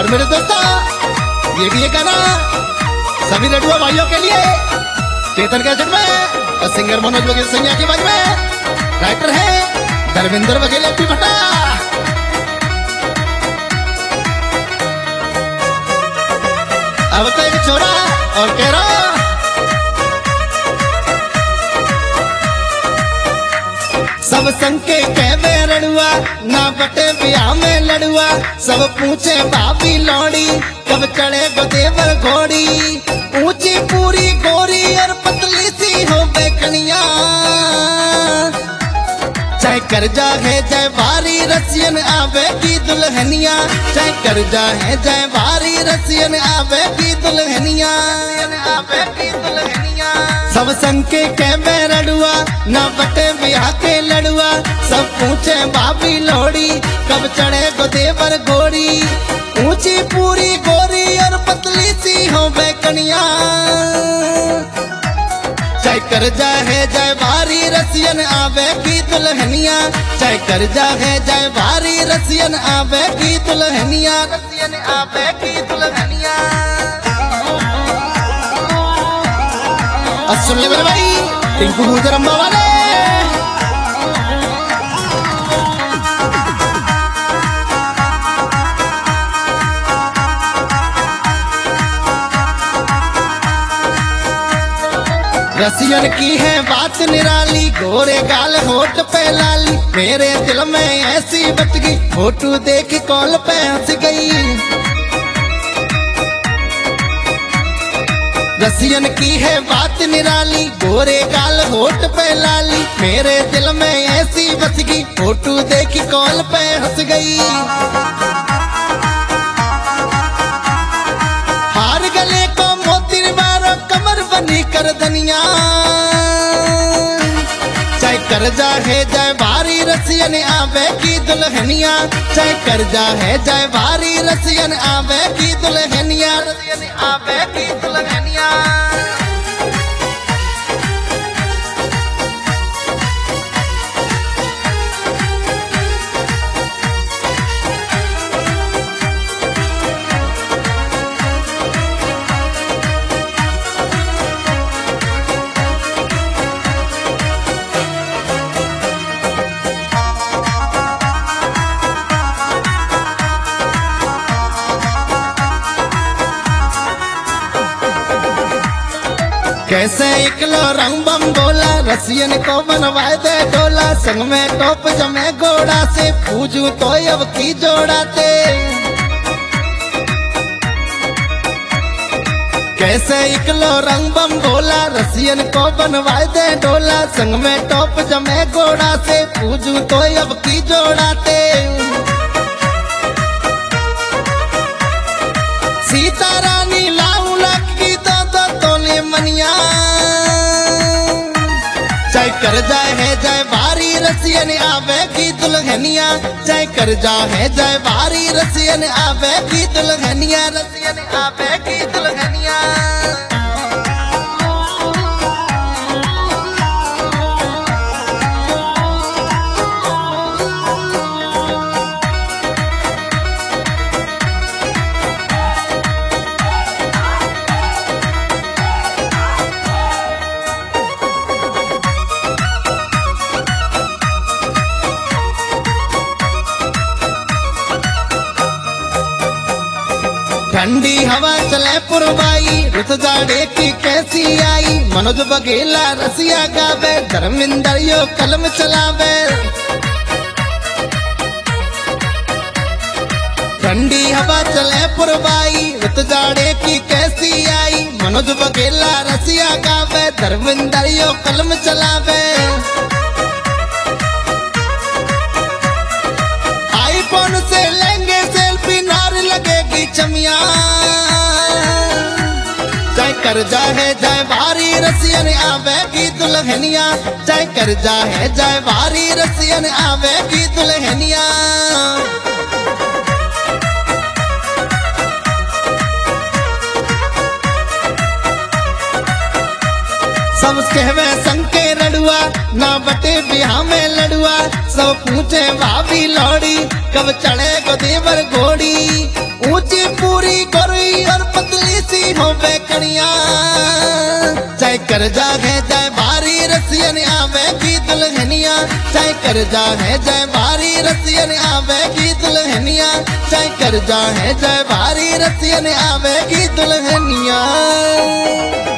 और मेरे दोस्तों ये भी एक गाना सभी लड़ुआ भाइयों के लिए चेतन कैसेट में और सिंगर मनोज बघेल सैया की आवाज में राइटर है धर्मेंद्र बघेल एपी भट्टा। अब तो एक छोरा और कह रहा सब संके कहवे रड़ुआ ना बटे ब्याह में लड़ुआ सब पूछे भाभी लौड़ी कब चढ़े गोदेवर घोड़ी ऊंची पूरी गोरी और पतली सी हो बेकनिया चाहे कर्जा है जय भारी रसियन आवे की दुल्हनिया चाहे कर्जा है जय भारी रसियन आवे की दुल्हनिया आवे की दुल्हनिया सब संके कहवे रड़ुआ ना बटे ब्याह के लड़ुआ सब पूछे भाभी लोड़ी कब चढ़े गोदेवर घोड़ी ऊंची पूरी गोरी और पतली सी हो बेकनिया चाहे कर्जा है जय भारी रसियन आवे की दुल्हनिया चाहे कर्जा है जय भारी रसियन आवे की दुल्हनिया रसियन आवे की दुल्हनिया। सुन ले मेरे भाई टिंकू गुजर अम्बा वाले रसियन की है बात निराली गोरे गाल होठ पे लाली मेरे दिल में ऐसी बच गई फोटो देख कॉल पे हंस गई। रसियन की है बात निराली गोरे गाल होठ पे लाली मेरे दिल में ऐसी बच गई फोटो देख कॉल पे हंस गई। हार गले को मोती मारो कमर बनी कर दनिया चाहे कर्जा है जय भारी रसियन आवे की दुल्हनिया चाहे कर्जा है जय भारी रसियन आवे की दुल्हनिया रसियन आवे की दुल्हनिया। कैसे इकलो रंग बम बोला रसियन को बनवाए दे डोला संग में टोप जमे घोड़ा से पूजू तो अब की जोड़ाते। कैसे इकलो रंग बम बोला रसियन को बनवाए दे डोला संग में टोप जमे घोड़ा से पूजू तो अब की जोड़ाते। सीता रानी लाऊ लाख की दो तोले मनिया चाहे कर्जा है जय भारी रसियन आवे की दुल्हनिया चाहे कर्जा है जय भारी रसियन आवे की दुल्हनिया रसियन आवे की दुल्हनिया। ठंडी हवा चले पुरवाई रुत जाड़े की कैसी आई मनोज बघेला रसिया गावे धर्मेंद्र यो कलम चलावे। ठंडी हवा चले पुरवाई रुत जाड़े की कैसी आई मनोज बघेला रसिया गावे धर्मेंद्र यो कलम चलावे। आईफोन से लेंगे सेल्फी नार लगेगी चमिया चाहे कर्जा है जय भारी रसियन आवे की दुल्हनिया चाहे कर्जा है जय भारी रसियन आवे की दुल्हनिया। सब कहवे संके रड़ुआ ना बटे ब्याह में लड़ुआ सब पूछे भाभी लौड़ी कब चढ़े गोदेवर घोड़ी ऊंची गोरी गोरी और पतली सी हो बेकड़िया। चाहे कर्जा है चाहे भारी रसियन आवेगी दुल्हनिया। चाहे कर्जा है चाहे भारी रसियन आवेगी दुल्हनिया। चाहे कर्जा है चाहे भारी रसियन आवेगी दुल्हनिया।